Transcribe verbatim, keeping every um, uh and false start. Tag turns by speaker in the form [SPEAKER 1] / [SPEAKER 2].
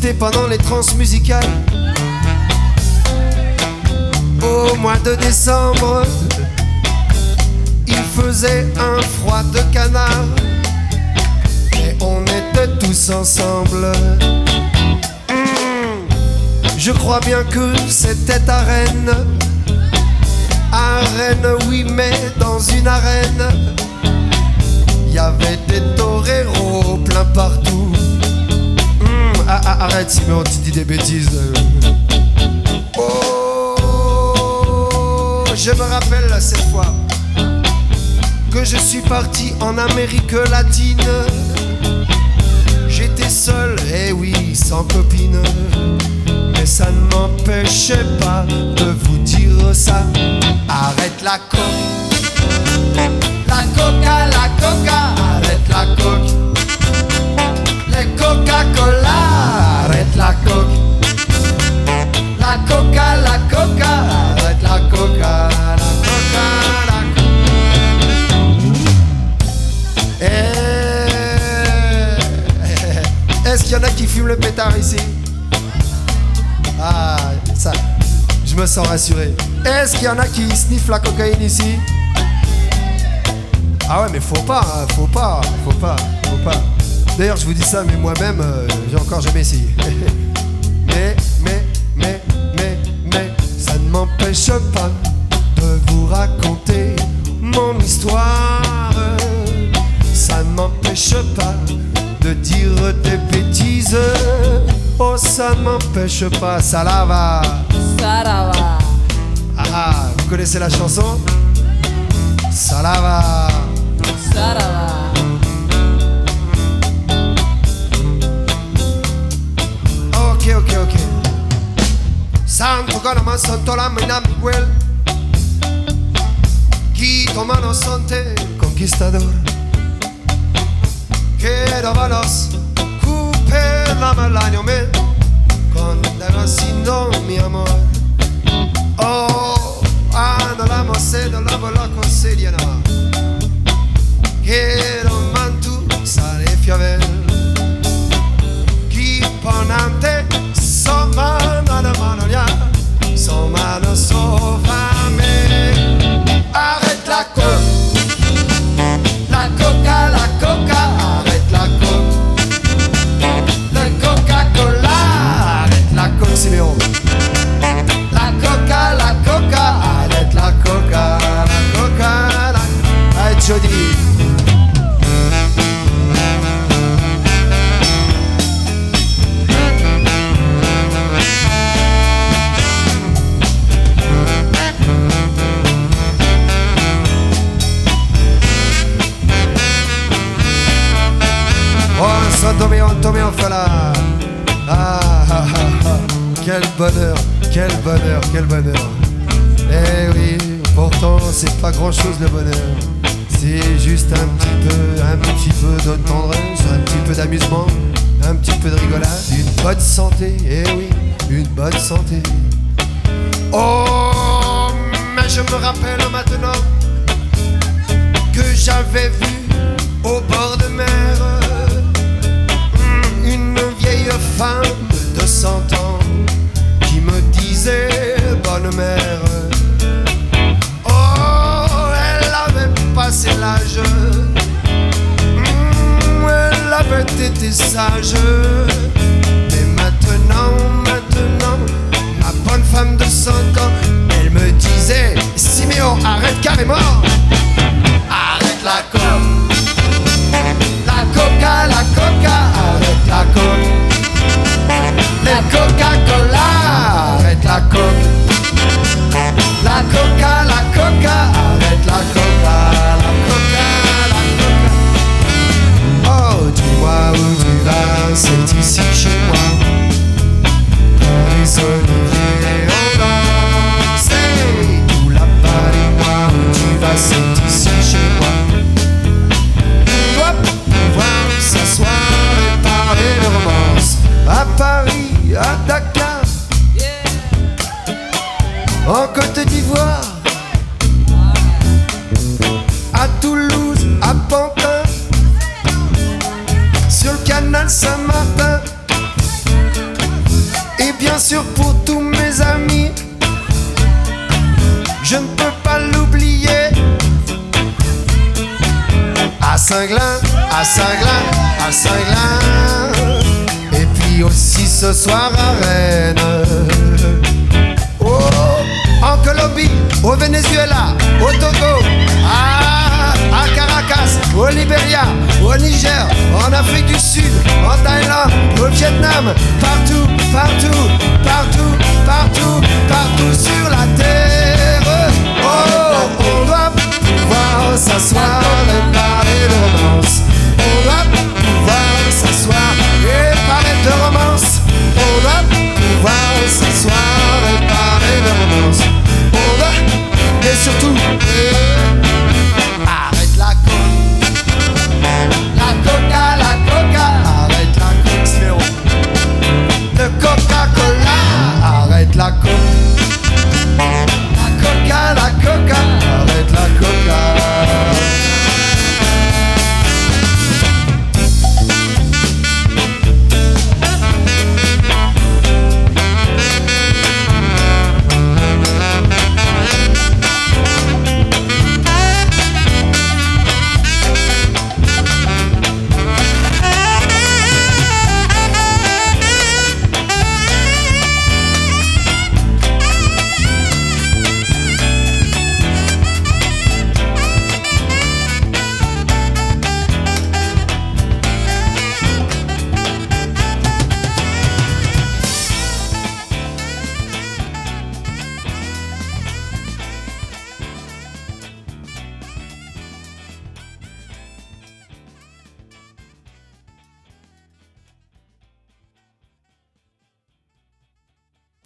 [SPEAKER 1] C'était pendant les trans musicales au mois de décembre. Il faisait un froid de canard et on était tous ensemble. Mmh. Je crois bien que c'était à Rennes. À Rennes, oui, mais dans une arène. Il y avait des toreros plein partout. Mmh. Ah, ah, arrête Simon, tu dis des bêtises. Oh, je me rappelle cette fois que je suis parti en Amérique latine. J'étais seul, eh oui, sans copine. Mais ça ne m'empêchait pas de vous dire ça. Arrête la coque, la coca, la coca. Arrête la coque, les Coca-Cola. Arrête la coque, la coca, la coca. Arrête la coca, la coca, la coca. Eh, est-ce qu'il y en a qui fument le pétard ici? Ah, ça, je me sens rassuré. Est-ce qu'il y en a qui sniffent la cocaïne ici? Ah ouais, mais faut pas, hein, faut pas, faut pas, faut pas. D'ailleurs, je vous dis ça, mais moi-même, euh, j'ai encore jamais essayé. mais, mais, mais, mais, mais, ça ne m'empêche pas de vous raconter mon histoire. Ça ne m'empêche pas de dire des bêtises. Oh, ça ne m'empêche pas, ça la va.
[SPEAKER 2] Ça la va.
[SPEAKER 1] Ah, vous connaissez la chanson? Ça la va.
[SPEAKER 2] Ça la va.
[SPEAKER 1] Ok, ok, ok. Santo Ganama Santo la Mina Miguel. Quito mano sonte conquistador. Quiero balos, cupe la malaño me. Con devasino mi amor. Oh, ando la mocedo la vola consediana. Quiero mantu sale fiavel. Chi ponante so mano la mano ya. So mano so fame. Arrête la coque, la coca, la coca. Arrête la coque, la Coca-Cola. Arrête la coque, Siméon. La coca, la coca. Arrête la coca, la coca, la. Allez, Jody. Oh, Santo mio, Santo mio, fala. Ah, ah, ah, ah. Quel bonheur, quel bonheur, quel bonheur. Eh oui, pourtant c'est pas grand chose le bonheur. C'est juste un petit peu, un petit peu de tendresse, un petit peu d'amusement, un petit peu de rigolade, une bonne santé, eh oui, une bonne santé. Oh, mais je me rappelle maintenant que j'avais vu au bord de mer une vieille femme de cent ans qui me disait bonne mère. Oh, elle avait passé l'âge, mmh, elle avait été sage. Mais maintenant, maintenant, ma bonne femme de cent ans, elle me disait Siméon, arrête carrément. Arrête la coque, la coca, la coca. Arrête la coque, les Coca-Cola. Arrête la coque, la coca, la coca. Arrête la coca, la coca, la coca. Oh, dis-moi où tu vas, c'est ici chez moi. Dans les oliviers on danse. Tout là-bas, dis-moi où tu vas, Saint-Glin, à Saint-Glin, à Saint-Glin. Et puis aussi ce soir à Rennes. Oh, en Colombie, au Venezuela, au Togo, à, à Caracas, au Libéria, au Niger, en Afrique du Sud, en Thaïlande, au Vietnam, partout, partout, partout, partout, partout sur la terre. Oh, on doit pouvoir s'asseoir et parler de romance. On doit pouvoir s'asseoir et parler de romance. On doit pouvoir s'asseoir et parler de romance. On doit, et surtout